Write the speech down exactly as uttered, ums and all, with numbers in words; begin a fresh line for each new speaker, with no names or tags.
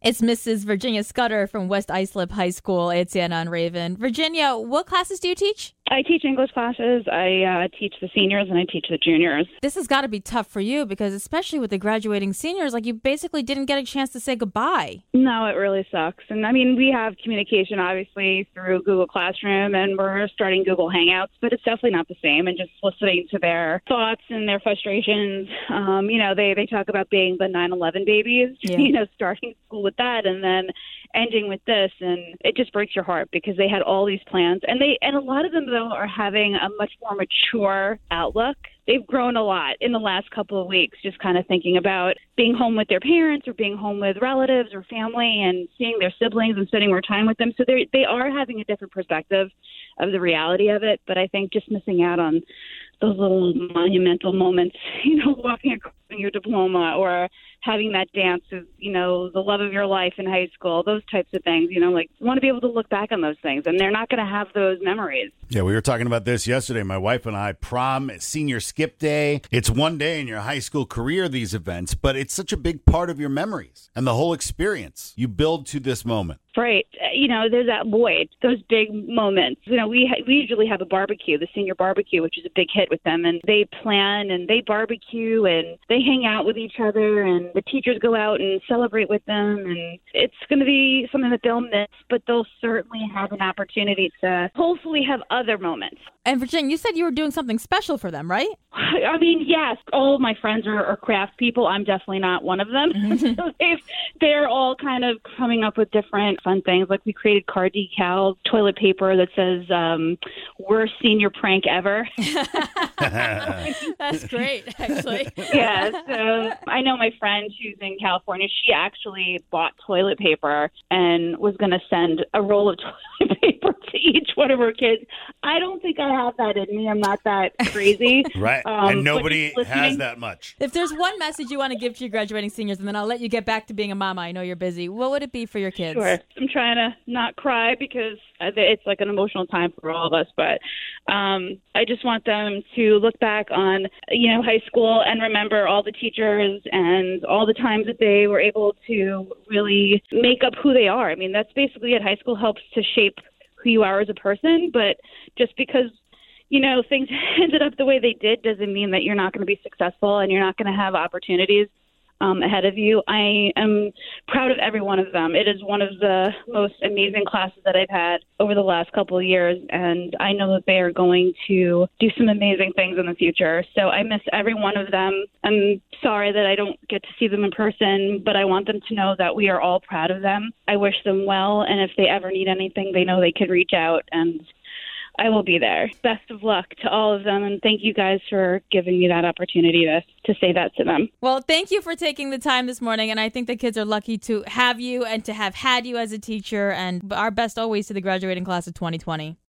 It's Missus Virginia Scudder from West Islip High School. It's Anna and Raven. Virginia, what classes do you teach?
I teach English classes. I uh, teach the seniors and I teach the juniors.
This has got to be tough for you because especially with the graduating seniors, like you basically didn't get a chance to say goodbye.
No, it really sucks. And I mean, we have communication obviously through Google Classroom and we're starting Google Hangouts, but it's definitely not the same. And just listening to their thoughts and their frustrations, um, you know, they, they talk about being the nine eleven babies, yeah. you know, starting school with that and then ending with this. And it just breaks your heart because they had all these plans and they, and a lot of them though are having a much more mature outlook. They've grown a lot in the last couple of weeks, just kind of thinking about being home with their parents or being home with relatives or family and seeing their siblings and spending more time with them. So they they are having a different perspective of the reality of it. But I think just missing out on those little monumental moments, you know, walking across your diploma or having that dance with, you know, the love of your life in high school, those types of things, you know, like you want to be able to look back on those things and they're not going to have those memories.
Yeah, we were talking about this yesterday, my wife and I. Prom, senior skip day. It's one day in your high school career, these events, but it's such a big part of your memories and the whole experience you build to this moment.
Right. You know, there's that void, those big moments. You know, we ha- we usually have a barbecue, the senior barbecue, which is a big hit with them. And they plan and they barbecue and they hang out with each other and the teachers go out and celebrate with them. And it's going to be something that they'll miss, but they'll certainly have an opportunity to hopefully have other moments.
And Virginia, you said you were doing something special for them, right?
I mean, yes, all of my friends are, are craft people. I'm definitely not one of them. So they've, they're all kind of coming up with different fun things. Like we created card decals, toilet paper that says, um, worst senior prank ever.
That's great, actually.
Yeah, so I know my friend who's in California, she actually bought toilet paper and was going to send a roll of toilet paper to each one of her kids. I don't think I have that in me. I'm not that crazy.
Right.
Um,
and nobody has that much.
If there's one message you want to give to your graduating seniors, and then I'll let you get back to being a mama. I know you're busy. What would it be for your kids?
Sure. I'm trying to not cry because it's like an emotional time for all of us. But um, I just want them to look back on, you know, high school and remember all the teachers and all the times that they were able to really make up who they are. I mean, that's basically it. High school helps to shape who you are as a person. But just because, you know, things ended up the way they did doesn't mean that you're not going to be successful and you're not going to have opportunities um, ahead of you. I am proud of every one of them. It is one of the most amazing classes that I've had over the last couple of years, and I know that they are going to do some amazing things in the future. So I miss every one of them. I'm sorry that I don't get to see them in person, but I want them to know that we are all proud of them. I wish them well, and if they ever need anything, they know they could reach out, and I will be there. Best of luck to all of them, and thank you guys for giving me that opportunity to, to say that to them.
Well, thank you for taking the time this morning, and I think the kids are lucky to have you and to have had you as a teacher, and our best always to the graduating class of twenty twenty.